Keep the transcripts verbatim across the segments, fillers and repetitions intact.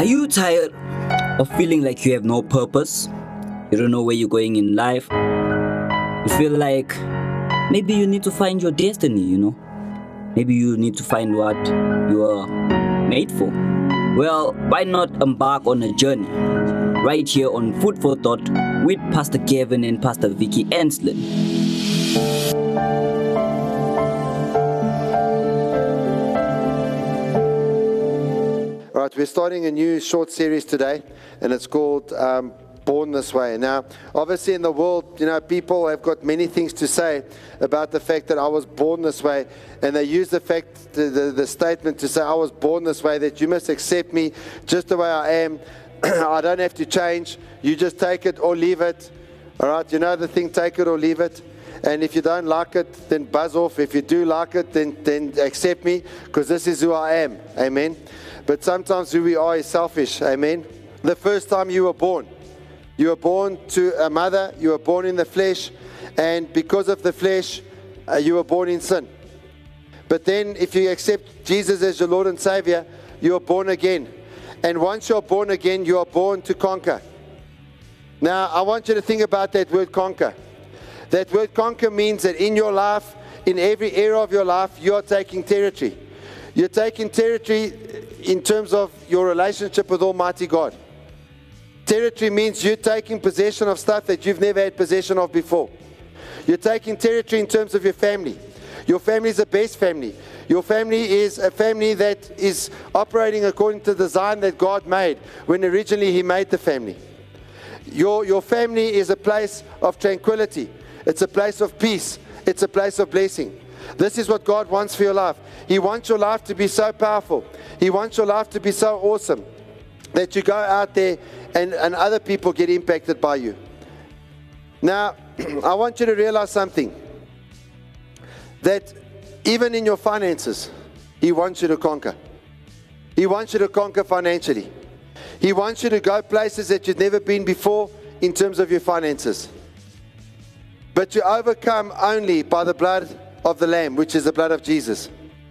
Are you tired of feeling like you have no purpose? You don't know where you're going in life? You feel like maybe you need to find your destiny, you know? Maybe you need to find what you are made for. Well, why not embark on a journey right here on Food for Thought with Pastor Kevin and Pastor Vicky Enslin. All right, we're starting a new short series today, and it's called um, Born This Way. Now, obviously in the world, you know, people have got many things to say about the fact that I was born this way, and they use the fact, the, the, the statement to say I was born this way, that you must accept me just the way I am. I don't have to change. You just take it or leave it. All right, you know the thing, take it or leave it. And if you don't like it, then buzz off. If you do like it, then, then accept me, because this is who I am. Amen. But sometimes who we are is selfish. Amen. The first time you were born, you were born to a mother, you were born in the flesh, and because of the flesh, uh, you were born in sin. But then if you accept Jesus as your Lord and Savior, you are born again. And once you're born again, you are born to conquer. Now, I want you to think about that word conquer. That word conquer means that in your life, in every area of your life, you are taking territory. You're taking territory in terms of your relationship with Almighty God. Territory means you're taking possession of stuff that you've never had possession of before. You're taking territory in terms of your family. Your family is the best family. Your family is a family that is operating according to the design that God made when originally He made the family. Your, your family is a place of tranquility. It's a place of peace. It's a place of blessing. This is what God wants for your life. He wants your life to be so powerful. He wants your life to be so awesome that you go out there and, and other people get impacted by you. Now, I want you to realize something. That even in your finances, He wants you to conquer. He wants you to conquer financially. He wants you to go places that you've never been before in terms of your finances. But you overcome only by the blood of the Lamb, which is the blood of Jesus.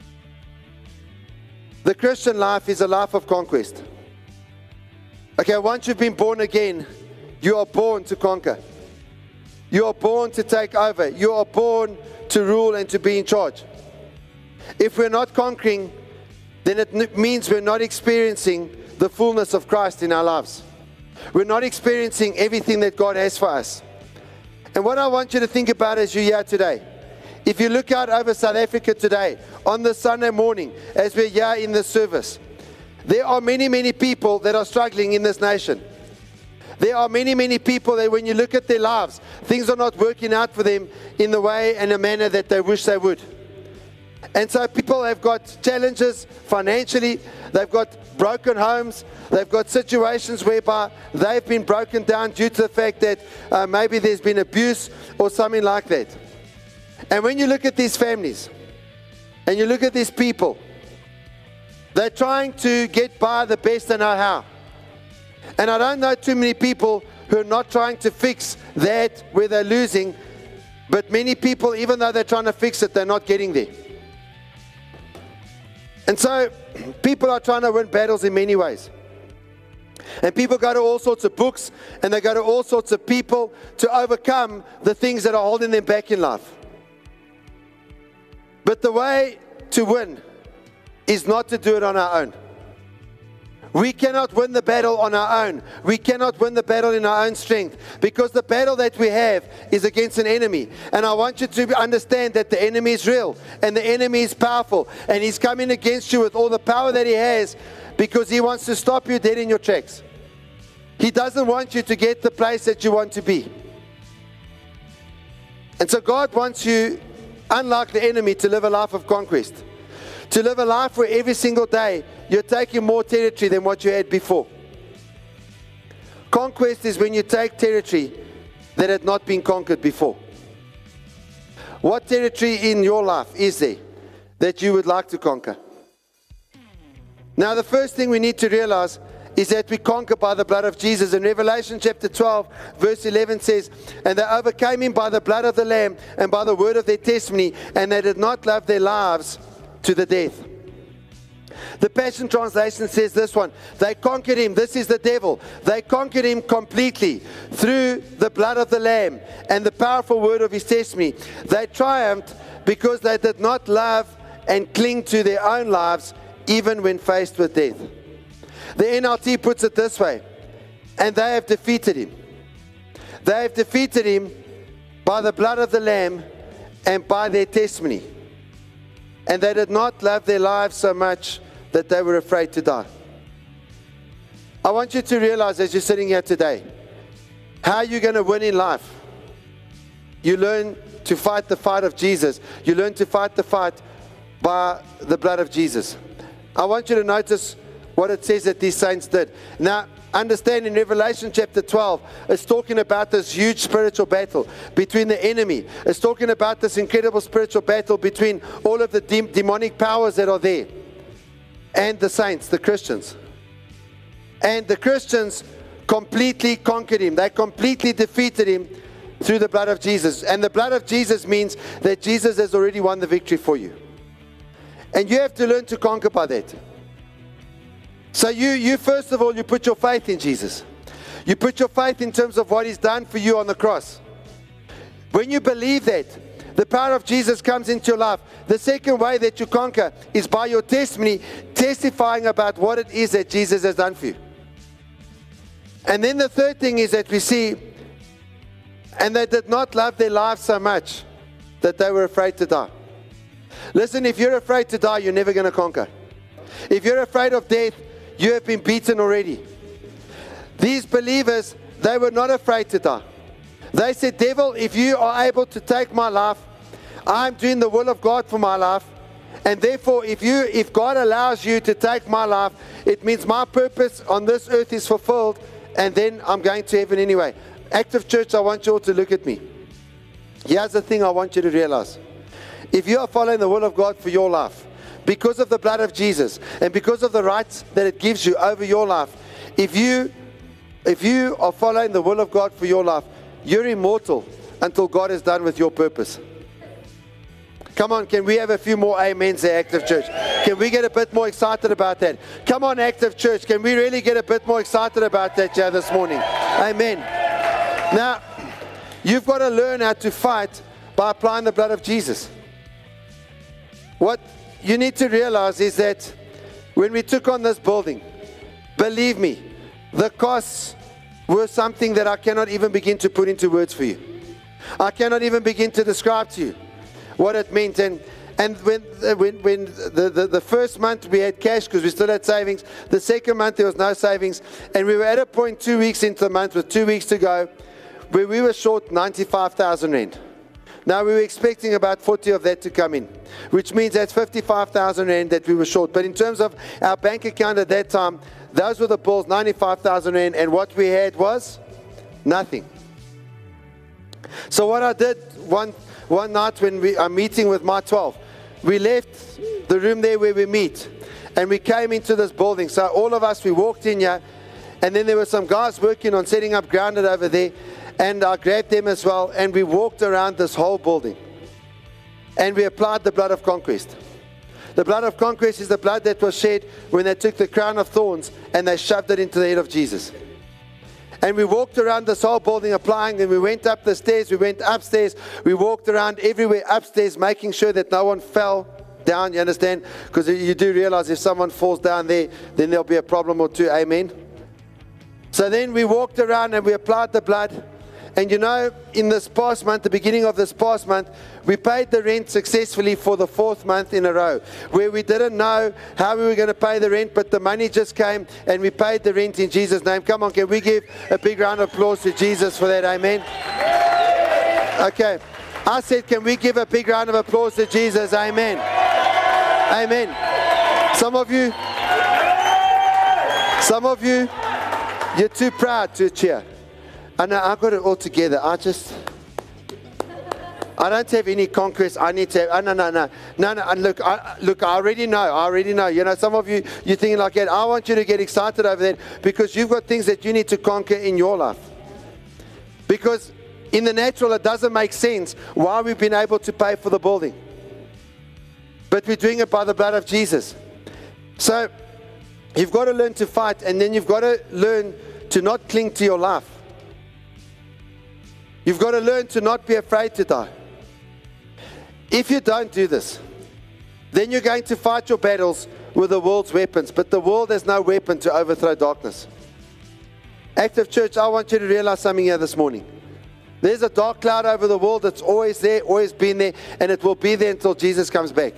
The Christian life is a life of conquest. Okay, once you've been born again, you are born to conquer. You are born to take over. You are born to rule and to be in charge. If we're not conquering, then it means we're not experiencing the fullness of Christ in our lives. We're not experiencing everything that God has for us. And what I want you to think about as you're here today, if you look out over South Africa today, on this Sunday morning, as we're here in this service, there are many, many people that are struggling in this nation. There are many, many people that when you look at their lives, things are not working out for them in the way and the manner that they wish they would. And so people have got challenges financially, they've got broken homes, they've got situations whereby they've been broken down due to the fact that uh, maybe there's been abuse or something like that. And when you look at these families, and you look at these people, they're trying to get by the best they know how. And I don't know too many people who are not trying to fix that where they're losing, but many people, even though they're trying to fix it, they're not getting there. And so people are trying to win battles in many ways. And people go to all sorts of books, and they go to all sorts of people to overcome the things that are holding them back in life. But the way to win is not to do it on our own. We cannot win the battle on our own. We cannot win the battle in our own strength, because the battle that we have is against an enemy. And I want you to understand that the enemy is real and the enemy is powerful, and he's coming against you with all the power that he has, because he wants to stop you dead in your tracks. He doesn't want you to get the place that you want to be. And so God wants you, unlike the enemy, to live a life of conquest. To live a life where every single day you're taking more territory than what you had before. Conquest is when you take territory that had not been conquered before. What territory in your life is there that you would like to conquer? Now, the first thing we need to realize is that we conquer by the blood of Jesus. In Revelation chapter twelve, verse eleven says, "And they overcame him by the blood of the Lamb and by the word of their testimony, and they did not love their lives to the death." The Passion Translation says this one: they conquered him, this is the devil, they conquered him completely through the blood of the Lamb and the powerful word of his testimony. They triumphed because they did not love and cling to their own lives even when faced with death. The N L T puts it this way: and they have defeated him. They have defeated him by the blood of the Lamb and by their testimony. And they did not love their lives so much that they were afraid to die. I want you to realize as you're sitting here today, how you're going to win in life. You learn to fight the fight of Jesus. You learn to fight the fight by the blood of Jesus. I want you to notice what it says that these saints did. Now, understand in Revelation chapter twelve, it's talking about this huge spiritual battle between the enemy. It's talking about this incredible spiritual battle between all of the de- demonic powers that are there and the saints, the Christians. And the Christians completely conquered him. They completely defeated him through the blood of Jesus. And the blood of Jesus means that Jesus has already won the victory for you. And you have to learn to conquer by that. So you, you first of all, you put your faith in Jesus. You put your faith in terms of what he's done for you on the cross. When you believe that, the power of Jesus comes into your life. The second way that you conquer is by your testimony, testifying about what it is that Jesus has done for you. And then the third thing is that we see, and they did not love their lives so much that they were afraid to die. Listen, if you're afraid to die, you're never going to conquer. If you're afraid of death, you have been beaten already. These believers, they were not afraid to die. They said, devil, if you are able to take my life, I'm doing the will of God for my life. And therefore, if you, if God allows you to take my life, it means my purpose on this earth is fulfilled, and then I'm going to heaven anyway. Active Church, I want you all to look at me. Here's the thing I want you to realize. If you are following the will of God for your life, because of the blood of Jesus and because of the rights that it gives you over your life, if you if you are following the will of God for your life, you're immortal until God is done with your purpose. Come on, can we have a few more amens there, Active Church? Can we get a bit more excited about that? Come on, Active Church, can we really get a bit more excited about that here this morning? Amen. Now, you've got to learn how to fight by applying the blood of Jesus. What you need to realize is that when we took on this building, believe me, the costs were something that I cannot even begin to put into words for you. I cannot even begin to describe to you what it meant. And and when when, when the, the, the first month we had cash because we still had savings. The second month there was no savings. And we were at a point two weeks into the month with two weeks to go where we were short ninety-five thousand rand. Now, we were expecting about forty of that to come in, which means that's fifty-five thousand rand that we were short. But in terms of our bank account at that time, those were the bills, ninety-five thousand rand, and what we had was nothing. So what I did one, one night when we are meeting with my twelve, we left the room there where we meet, and we came into this building. So all of us, we walked in here, and then there were some guys working on setting up grounded over there. And I grabbed them as well, and we walked around this whole building. And we applied the blood of conquest. The blood of conquest is the blood that was shed when they took the crown of thorns and they shoved it into the head of Jesus. And we walked around this whole building applying, and we went up the stairs, we went upstairs, we walked around everywhere upstairs, making sure that no one fell down, you understand? Because you do realize if someone falls down there, then there'll be a problem or two, amen? So then we walked around and we applied the blood. And you know, in this past month, the beginning of this past month, we paid the rent successfully for the fourth month in a row, where we didn't know how we were going to pay the rent, but the money just came and we paid the rent in Jesus' name. Come on, can we give a big round of applause to Jesus for that? Amen. Okay. I said, can we give a big round of applause to Jesus? Amen. Amen. Some of you, some of you, you're too proud to cheer. I know, I've got it all together. I just, I don't have any conquest. I need to have, oh, no, no, no. No, no, look, I, look, I already know. I already know. You know, some of you, you're thinking like that. I want you to get excited over that because you've got things that you need to conquer in your life. Because in the natural, it doesn't make sense why we've been able to pay for the building. But we're doing it by the blood of Jesus. So you've got to learn to fight, and then you've got to learn to not cling to your life. You've got to learn to not be afraid to die. If you don't do this, then you're going to fight your battles with the world's weapons, but the world has no weapon to overthrow darkness. Active Church, I want you to realize something here this morning. There's a dark cloud over the world that's always there, always been there, and it will be there until Jesus comes back.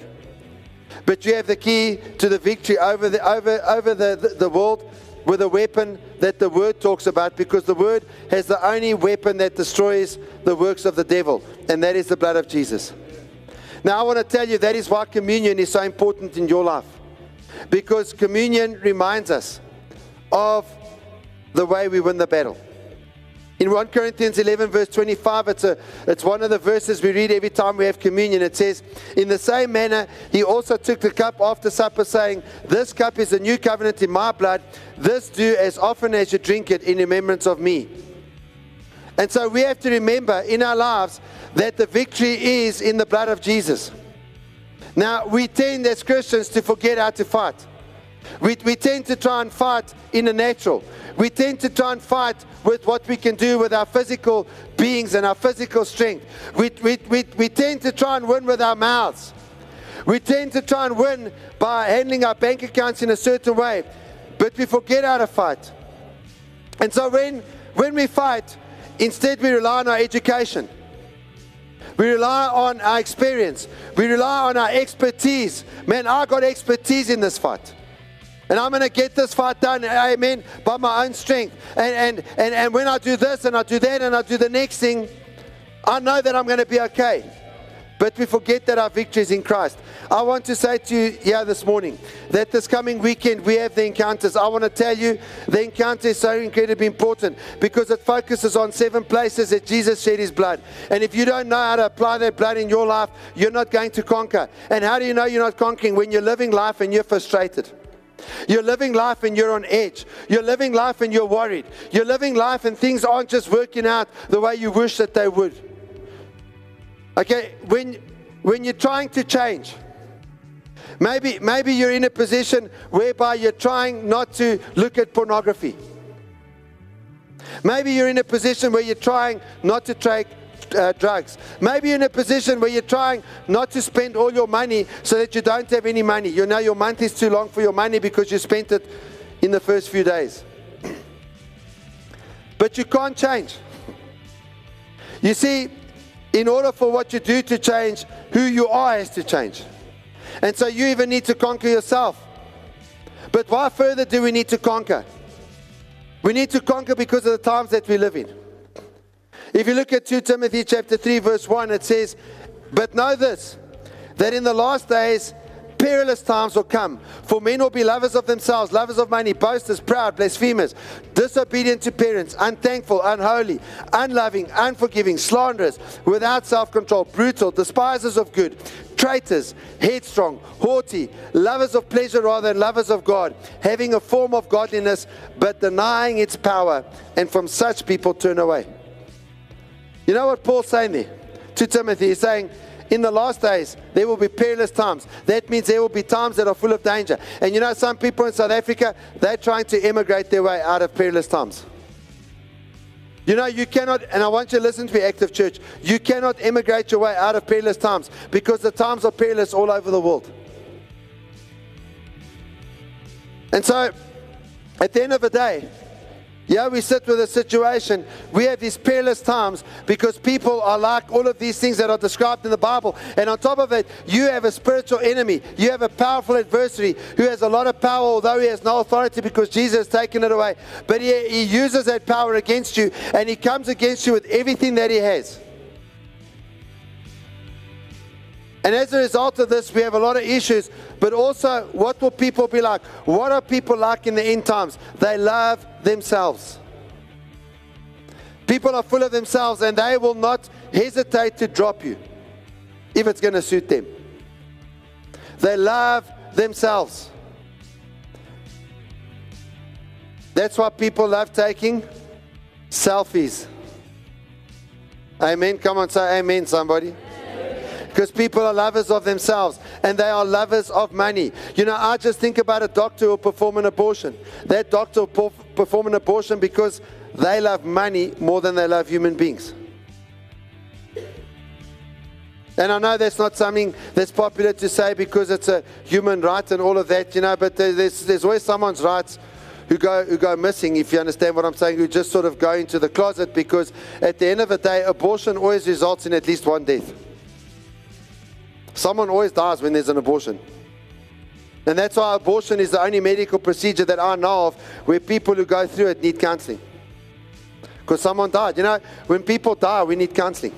But you have the key to the victory over the, over, over the, the, the world with a weapon that the Word talks about, because the Word has the only weapon that destroys the works of the devil, and that is the blood of Jesus. Now I want to tell you that is why communion is so important in your life, because communion reminds us of the way we win the battle. In First Corinthians eleven verse twenty-five, it's, a, it's one of the verses we read every time we have communion. It says, in the same manner, he also took the cup after supper, saying, this cup is a new covenant in my blood. This do as often as you drink it in remembrance of me. And so we have to remember in our lives that the victory is in the blood of Jesus. Now, we tend as Christians to forget how to fight. We, we tend to try and fight in the natural. We tend to try and fight with what we can do with our physical beings and our physical strength. We, we, we, we tend to try and win with our mouths. We tend to try and win by handling our bank accounts in a certain way. But we forget how to fight. And so when, when we fight, instead we rely on our education. We rely on our experience. We rely on our expertise. Man, I got expertise in this fight. And I'm going to get this fight done, amen, by my own strength. And, and, and, and when I do this and I do that and I do the next thing, I know that I'm going to be okay. But we forget that our victory is in Christ. I want to say to you here this morning that this coming weekend we have the encounters. I want to tell you the encounter is so incredibly important because it focuses on seven places that Jesus shed his blood. And if you don't know how to apply that blood in your life, you're not going to conquer. And how do you know you're not conquering? When you're living life and you're frustrated. You're living life and you're on edge. You're living life and you're worried. You're living life and things aren't just working out the way you wish that they would. Okay, when, when you're trying to change, maybe, maybe you're in a position whereby you're trying not to look at pornography. Maybe you're in a position where you're trying not to take uh, drugs. Maybe you're in a position where you're trying not to spend all your money so that you don't have any money. You know your month is too long for your money because you spent it in the first few days. But you can't change. You see, in order for what you do to change, who you are has to change. And so you even need to conquer yourself. But why further do we need to conquer? We need to conquer because of the times that we live in. If you look at Second Timothy chapter three verse one, it says, but know this, that in the last days perilous times will come. For men will be lovers of themselves, lovers of money, boasters, proud, blasphemers, disobedient to parents, unthankful, unholy, unloving, unforgiving, slanderers, without self-control, brutal, despisers of good, traitors, headstrong, haughty, lovers of pleasure rather than lovers of God, having a form of godliness, but denying its power, and from such people turn away. You know what Paul's saying there to Timothy? He's saying, in the last days, there will be perilous times. That means there will be times that are full of danger. And you know, some people in South Africa, they're trying to emigrate their way out of perilous times. You know, you cannot, and I want you to listen to me, Active Church, you cannot emigrate your way out of perilous times because the times are perilous all over the world. And so, at the end of the day, yeah, we sit with a situation, we have these perilous times because people are like all of these things that are described in the Bible. And on top of it, you have a spiritual enemy. You have a powerful adversary who has a lot of power, although he has no authority because Jesus has taken it away. But he, he uses that power against you, and he comes against you with everything that he has. And as a result of this, we have a lot of issues. But also, what will people be like? What are people like in the end times? They love themselves. People are full of themselves, and they will not hesitate to drop you if it's going to suit them. They love themselves. That's why people love taking selfies. Amen. Come on, say amen, somebody. Because people are lovers of themselves. and they are lovers of money. You know, I just think about a doctor who will perform an abortion. That doctor will perform an abortion because they love money more than they love human beings. And I know that's not something that's popular to say because it's a human right and all of that, you know, but there's, there's always someone's rights who go, who go missing, if you understand what I'm saying, who just sort of go into the closet, because at the end of the day, abortion always results in at least one death. Someone always dies when there's an abortion. And that's why abortion is the only medical procedure that I know of where people who go through it need counseling. Because someone died. You know, when people die, we need counseling.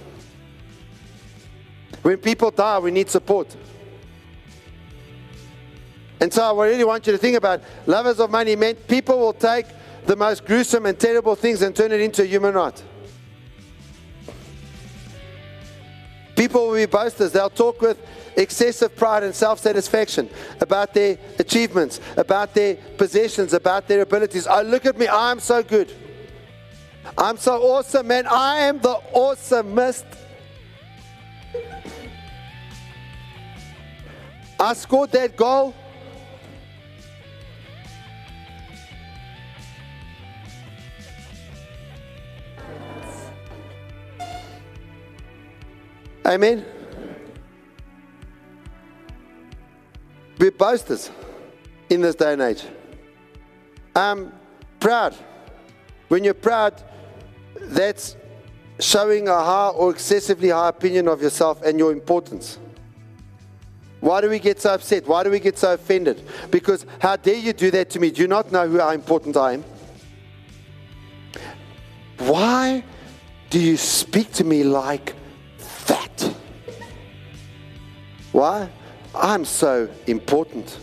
When people die, we need support. And so I really want you to think about, lovers of money meant people will take the most gruesome and terrible things and turn it into a human right. People will be boasters. They'll talk with excessive pride and self-satisfaction about their achievements, about their possessions, about their abilities. Oh, look at me, I'm so good. I'm so awesome, man. I am the awesomest. I scored that goal. Amen. We're boasters in this day and age. I'm proud. When you're proud, that's showing a high or excessively high opinion of yourself and your importance. Why do we get so upset? Why do we get so offended? Because how dare you do that to me? Do you not know how important I am? Why do you speak to me like that? Why? I'm so important.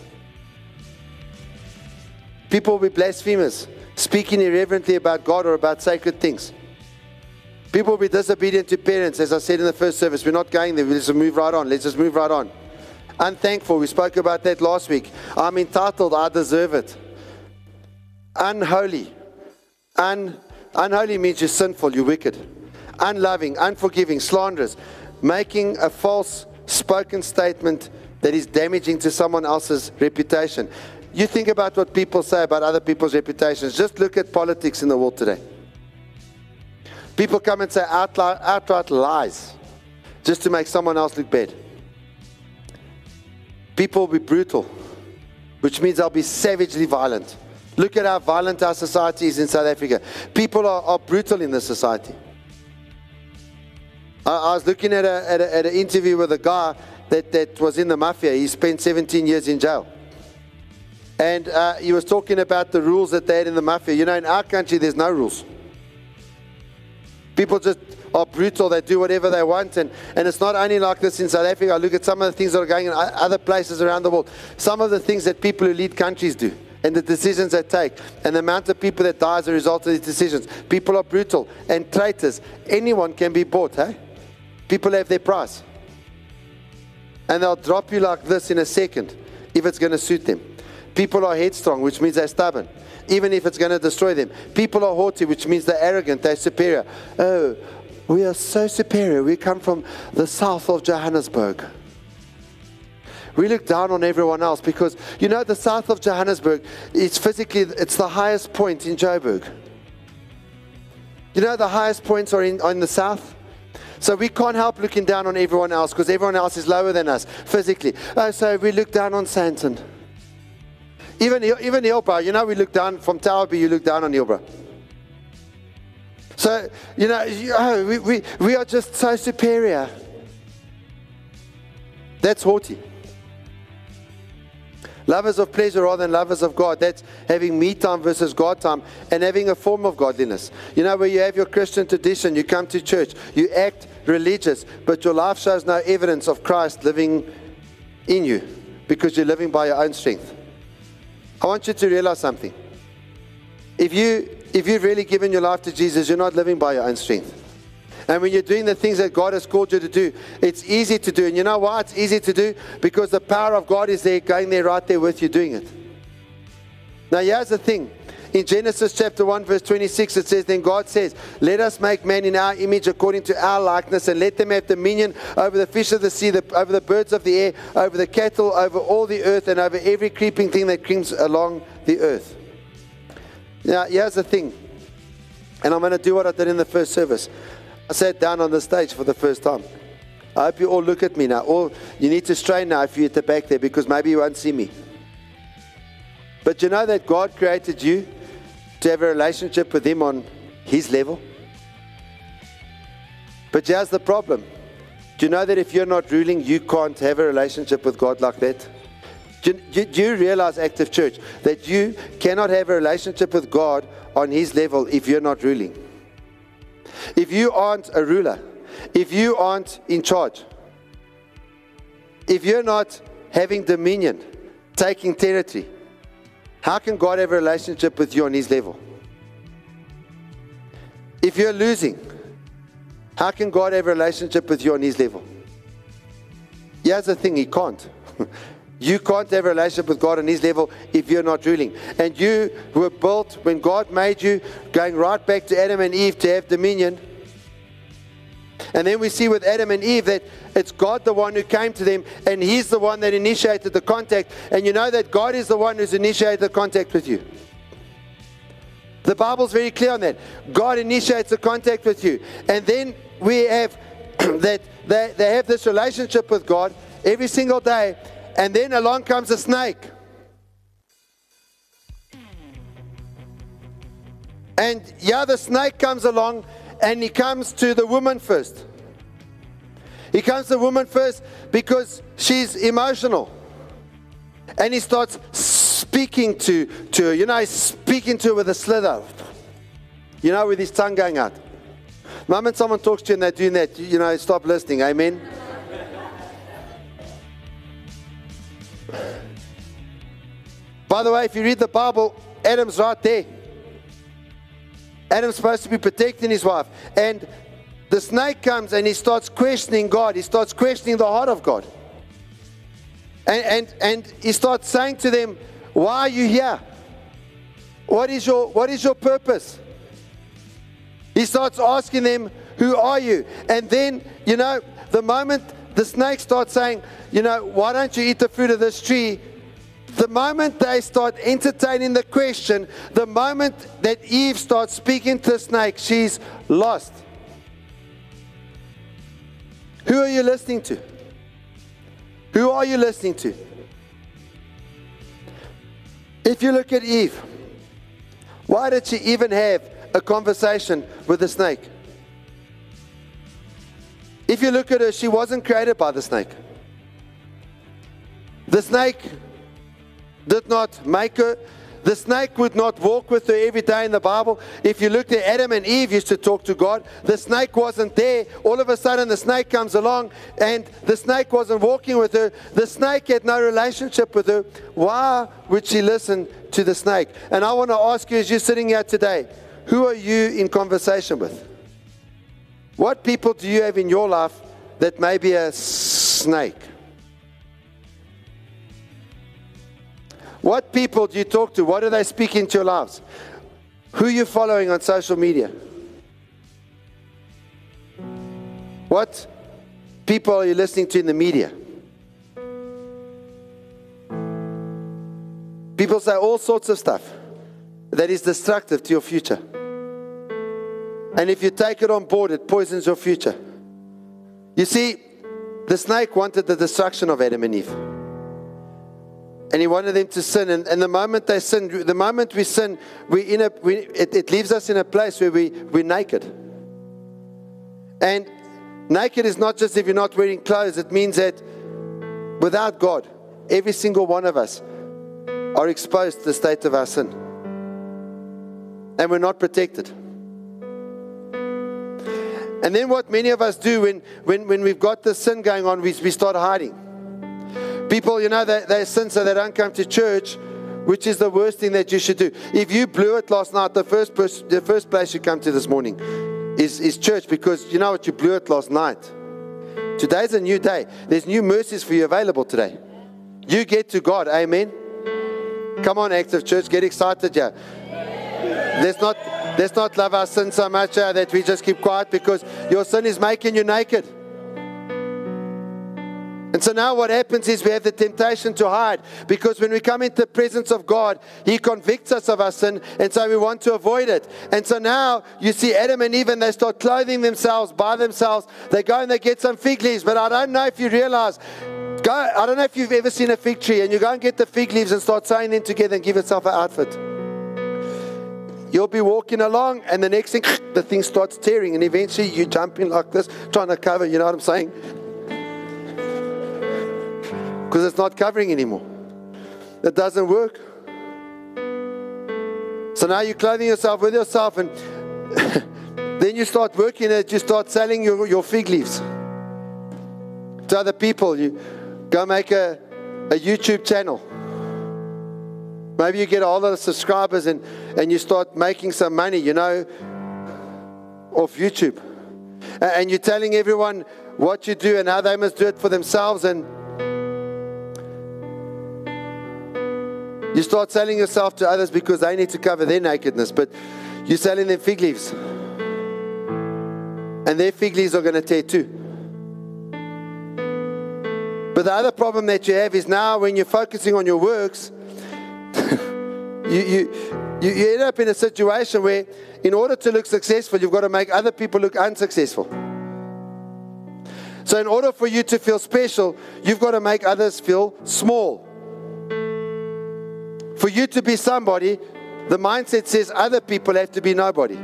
People will be blasphemers, speaking irreverently about God or about sacred things. People will be disobedient to parents, as I said in the first service. We're not going there. Let's just move right on. Let's just move right on. Unthankful. We spoke about that last week. I'm entitled. I deserve it. Unholy. Un, unholy means you're sinful. You're wicked. Unloving. Unforgiving. Slanderous. Making a false spoken statement that is damaging to someone else's reputation. You think about what people say about other people's reputations. Just look at politics in the world today. People come and say outright, outright lies just to make someone else look bad. People will be brutal, which means they'll be savagely violent. Look at how violent our society is in South Africa. People are, are brutal in this society. I, I was looking at, a, at, a, at an interview with a guy that, that was in the mafia. He spent seventeen years in jail. And uh, he was talking about the rules that they had in the mafia. You know, in our country, there's no rules. People just are brutal. They do whatever they want. And, and it's not only like this in South Africa. I look at some of the things that are going in other places around the world. Some of the things that people who lead countries do and the decisions they take and the amount of people that die as a result of these decisions. People are brutal and traitors. Anyone can be bought, hey? People have their price. And they'll drop you like this in a second if it's going to suit them. People are headstrong, which means they're stubborn, even if it's going to destroy them. People are haughty, which means they're arrogant, they're superior. Oh, we are so superior. We come from the south of Johannesburg. We look down on everyone else because, you know, the south of Johannesburg is physically, it's the highest point in Joburg. You know, the highest points are in, are in the south. So we can't help looking down on everyone else because everyone else is lower than us physically. Oh, so we look down on Sandton. Even, even Hillbrow, you know, we look down from Towerby, you look down on Hillbrow. So, you know, you, oh, we, we, we are just so superior. That's haughty. Lovers of pleasure rather than lovers of God. That's having me time versus God time and having a form of godliness. You know, where you have your Christian tradition, you come to church, you act religious, but your life shows no evidence of Christ living in you because you're living by your own strength. I want you to realize something. If, you, if you've really given your life to Jesus, you're not living by your own strength. And when you're doing the things that God has called you to do, it's easy to do. And you know why it's easy to do? Because the power of God is there, going there right there with you doing it. Now here's the thing. In Genesis chapter one, verse twenty-six, it says, then God says, let us make man in our image according to our likeness, and let them have dominion over the fish of the sea, the, over the birds of the air, over the cattle, over all the earth, and over every creeping thing that creeps along the earth. Now, here's the thing. And I'm going to do what I did in the first service. I sat down on the stage for the first time. I hope you all look at me now. All, you need to strain now if you're at the back there, because maybe you won't see me. But you know that God created you to have a relationship with Him on His level? But here's the problem. Do you know that if you're not ruling, you can't have a relationship with God like that? Do you, do you realize, Active Church, that you cannot have a relationship with God on His level if you're not ruling? If you aren't a ruler, if you aren't in charge, if you're not having dominion, taking territory, how can God have a relationship with you on His level? If you're losing, how can God have a relationship with you on His level? Here's the thing, He can't. You can't have a relationship with God on His level if you're not ruling. And you were built, when God made you, going right back to Adam and Eve to have dominion. And then we see with Adam and Eve that it's God the one who came to them, and He's the one that initiated the contact. And you know that God is the one who's initiated the contact with you. The Bible's very clear on that. God initiates the contact with you. And then we have that they, they have this relationship with God every single day. And then along comes a snake. And yeah, the snake comes along, and he comes to the woman first. He comes to the woman first because she's emotional. And he starts speaking to, to her. You know, he's speaking to her with a slither. You know, with his tongue going out. The moment someone talks to you and they're doing that, you know, stop listening. Amen? By the way, if you read the Bible, Adam's right there. Adam's supposed to be protecting his wife. And the snake comes and he starts questioning God. He starts questioning the heart of God. And, and, and he starts saying to them, why are you here? What is your, what is your purpose? He starts asking them, who are you? And then, you know, the moment the snake starts saying, you know, why don't you eat the fruit of this tree? The moment they start entertaining the question, the moment that Eve starts speaking to the snake, she's lost. Who are you listening to? Who are you listening to? If you look at Eve, why did she even have a conversation with the snake? If you look at her, she wasn't created by the snake. The snake did not make her. The snake would not walk with her every day in the Bible. If you looked at Adam and Eve used to talk to God, the snake wasn't there. All of a sudden the snake comes along and the snake wasn't walking with her. The snake had no relationship with her. Why would she listen to the snake? And I want to ask you, as you're sitting here today, who are you in conversation with? What people do you have in your life that may be a snake? What people do you talk to? What do they speak into your lives? Who are you following on social media? What people are you listening to in the media? People say all sorts of stuff that is destructive to your future. And if you take it on board, it poisons your future. You see, the snake wanted the destruction of Adam and Eve. And he wanted them to sin. And, and the moment they sin, the moment we sin, we in a, we, it, it leaves us in a place where we, we're naked. And naked is not just if you're not wearing clothes. It means that without God, every single one of us are exposed to the state of our sin. And we're not protected. And then what many of us do when, when, when we've got this sin going on, we, we start hiding. People, you know, they, they sin so they don't come to church, which is the worst thing that you should do. If you blew it last night, the first pers- the first place you come to this morning is, is church, because you know what, you blew it last night. Today's a new day. There's new mercies for you available today. You get to God. Amen. Come on, Active Church, get excited, yeah. let's not, let's not love our sin so much uh, that we just keep quiet, because your sin is making you naked. And so now what happens is we have the temptation to hide, because when we come into the presence of God, He convicts us of our sin, and so we want to avoid it. And so now you see Adam and Eve, and they start clothing themselves by themselves. They go and they get some fig leaves. But I don't know if you realize, go, I don't know if you've ever seen a fig tree, and you go and get the fig leaves and start sewing them together and give yourself an outfit. You'll be walking along, and the next thing, the thing starts tearing, and eventually you jump in like this, trying to cover, you know what I'm saying? Because it's not covering anymore. It doesn't work. So now you're clothing yourself with yourself, and then you start working it. You start selling your, your fig leaves to other people. You go make a, a YouTube channel. Maybe you get a whole lot of subscribers, and, and you start making some money, you know, off YouTube. And, and you're telling everyone what you do and how they must do it for themselves, and you start selling yourself to others because they need to cover their nakedness, but you're selling them fig leaves. And their fig leaves are going to tear too. But the other problem that you have is now when you're focusing on your works, you, you, you, you end up in a situation where in order to look successful, you've got to make other people look unsuccessful. So in order for you to feel special, you've got to make others feel small. For you to be somebody, the mindset says other people have to be nobody.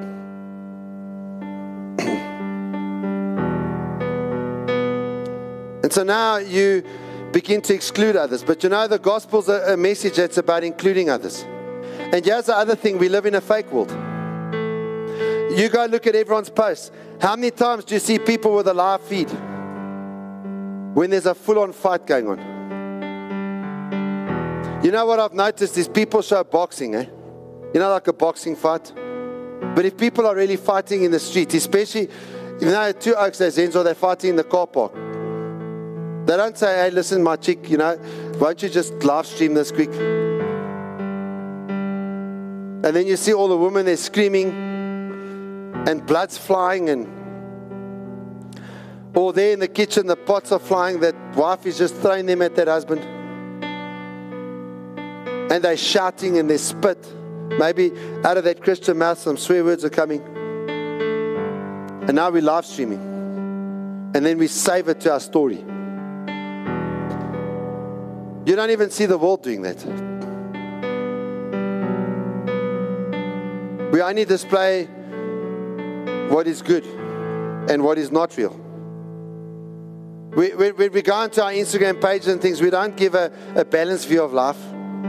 And so now you begin to exclude others. But you know, the gospel's a, a message that's about including others. And here's the other thing, we live in a fake world. You go look at everyone's posts. How many times do you see people with a live feed when there's a full-on fight going on? You know what I've noticed is people show boxing, eh? You know, like a boxing fight. But if people are really fighting in the street, especially, you know, two oaks, there's Enzo, they're fighting in the car park. They don't say, hey, listen, my chick, you know, won't you just live stream this quick? And then you see all the women, they're screaming, and blood's flying, and or there in the kitchen, the pots are flying, that wife is just throwing them at that husband. And they're shouting and they spit. Maybe out of that Christian mouth some swear words are coming. And now we're live streaming. And then we save it to our story. You don't even see the world doing that. We only display what is good and what is not real. We, we, when we go onto our Instagram pages and things, we don't give a, a balanced view of life.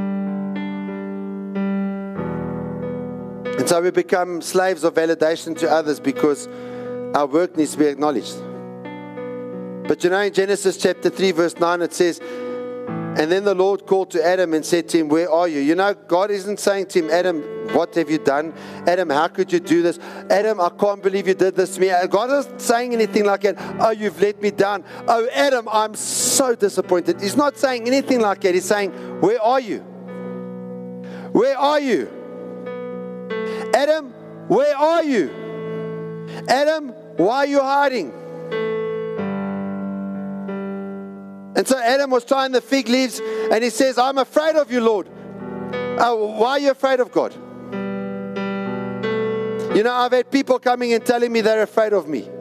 And so we become slaves of validation to others because our work needs to be acknowledged. But you know, in Genesis chapter three, verse nine, it says, and then the Lord called to Adam and said to him, where are you? You know, God isn't saying to him, Adam, what have you done? Adam, how could you do this? Adam, I can't believe you did this to me. God isn't saying anything like that. Oh, you've let me down. Oh, Adam, I'm so disappointed. He's not saying anything like that. He's saying, where are you? Where are you? Adam, where are you? Adam, why are you hiding? And so Adam was trying the fig leaves, and he says, I'm afraid of you, Lord. Oh, why are you afraid of God? You know, I've had people coming and telling me they're afraid of me.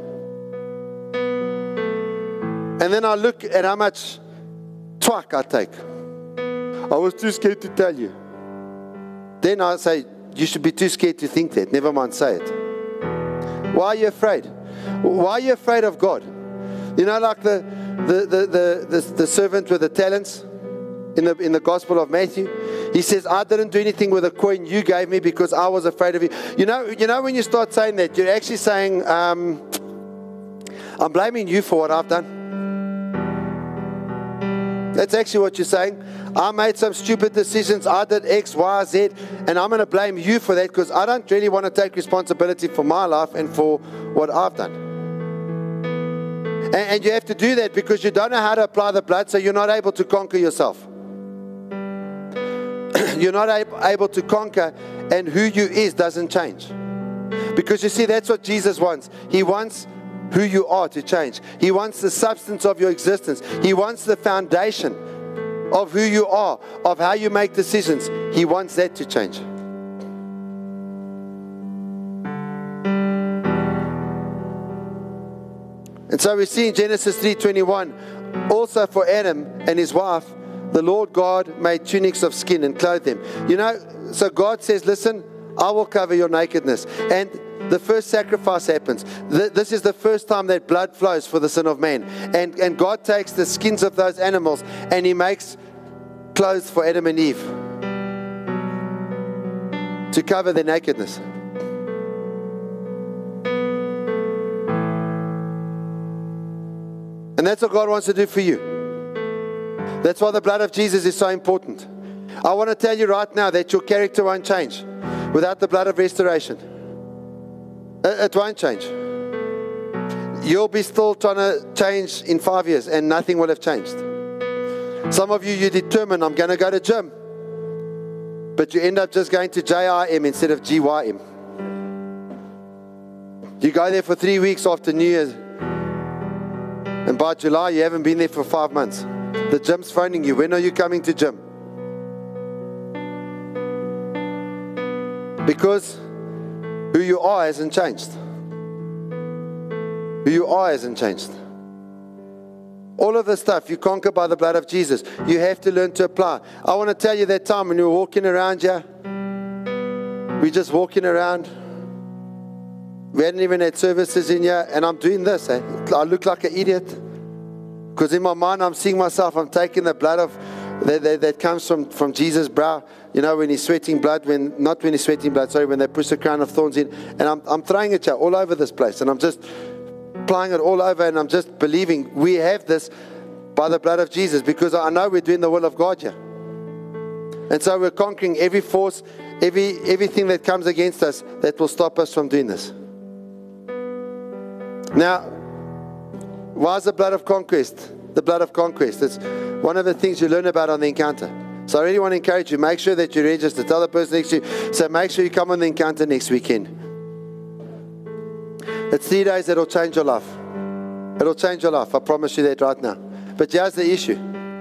And then I look at how much twat I take. I was too scared to tell you. Then I say, you should be too scared to think that. Never mind, say it. Why are you afraid? Why are you afraid of God? You know, like the the the the, the, the servant with the talents in the in the Gospel of Matthew. He says, I didn't do anything with the coin you gave me because I was afraid of you. You know, you know when you start saying that, you're actually saying, um, I'm blaming you for what I've done. That's actually what you're saying. I made some stupid decisions. I did X, Y, Z, and I'm going to blame you for that because I don't really want to take responsibility for my life and for what I've done. And, and you have to do that because you don't know how to apply the blood, so you're not able to conquer yourself. You're not able to conquer and who you is doesn't change. Because you see, that's what Jesus wants. He wants who you are to change. He wants the substance of your existence. He wants the foundation of who you are, of how you make decisions. He wants that to change. And so we see in Genesis three twenty-one, also for Adam and his wife, the Lord God made tunics of skin and clothed them. You know, so God says, listen, I will cover your nakedness. And the first sacrifice happens. This is the first time that blood flows for the sin of man. And, and God takes the skins of those animals and He makes clothes for Adam and Eve to cover their nakedness. And that's what God wants to do for you. That's why the blood of Jesus is so important. I want to tell you right now that your character won't change without the blood of restoration. It won't change. You'll be still trying to change in five years and nothing will have changed. Some of you, you determine, I'm going to go to gym. But you end up just going to J I M instead of G Y M. You go there for three weeks after New Year's. And by July, you haven't been there for five months. The gym's phoning you. When are you coming to gym? Because who you are hasn't changed. Who you are hasn't changed. All of this stuff you conquer by the blood of Jesus. You have to learn to apply. I want to tell you that time when you were walking around here, we're just walking around. We hadn't even had services in here, and I'm doing this. Eh? I look like an idiot. Because in my mind, I'm seeing myself, I'm taking the blood of that, that, that comes from, from Jesus' brow. You know, when he's sweating blood, when not when he's sweating blood, sorry, when they push the crown of thorns in. And I'm, I'm throwing it all over this place. And I'm just applying it all over, and I'm just believing we have this by the blood of Jesus. Because I know we're doing the will of God here. And so we're conquering every force, every everything that comes against us that will stop us from doing this. Now, why is the blood of conquest? The blood of conquest. It's one of the things you learn about on the encounter. So I really want to encourage you, make sure that you register. Tell the person next to you. So make sure you come on the encounter next weekend. It's three days that will change your life. It'll change your life. I promise you that right now. But here's the issue.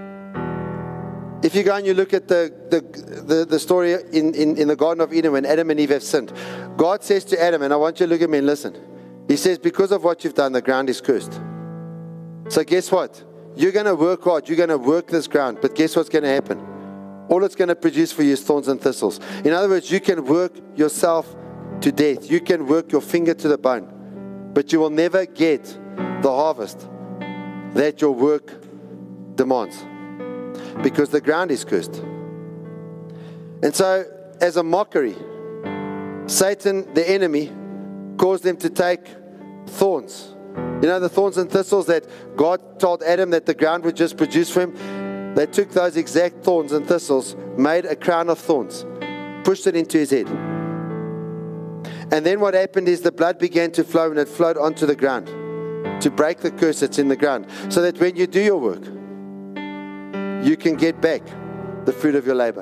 If you go and you look at the, the, the, the story in, in, in the Garden of Eden when Adam and Eve have sinned, God says to Adam, and I want you to look at me and listen. He says, because of what you've done, the ground is cursed. So guess what? You're going to work hard. You're going to work this ground. But guess what's going to happen? All it's going to produce for you is thorns and thistles. In other words, you can work yourself to death. You can work your finger to the bone. But you will never get the harvest that your work demands. Because the ground is cursed. And so, as a mockery, Satan, the enemy, caused them to take thorns. You know, the thorns and thistles that God told Adam that the ground would just produce for him? They took those exact thorns and thistles, made a crown of thorns, pushed it into his head. And then what happened is the blood began to flow, and it flowed onto the ground to break the curse that's in the ground. So that when you do your work, you can get back the fruit of your labor.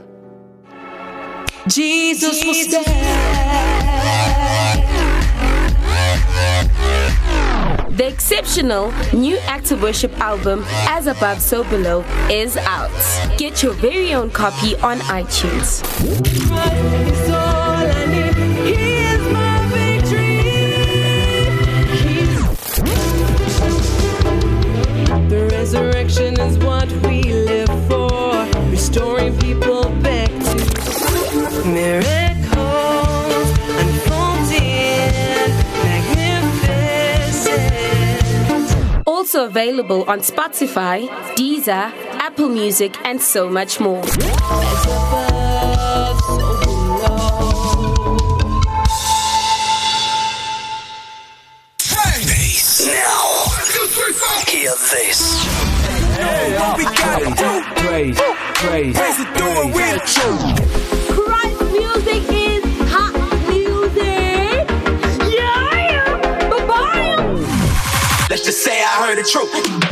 Jesus will stand. The exceptional new Act of Worship album, As Above, So Below, is out. Get your very own copy on iTunes. Christ is all I need. He is my victory. He's... The resurrection is what we live for, restoring people back to miracles unfolding, magnificent. Also available on Spotify, Deezer, Apple Music, and so much more. As above, so below. Hey! Bass. Now, hear this. Hey, what we gotta do? Praise, praise, praise the door with the truth. Christ music is hot music. Yeah, bye-bye. Let's just say I heard the truth.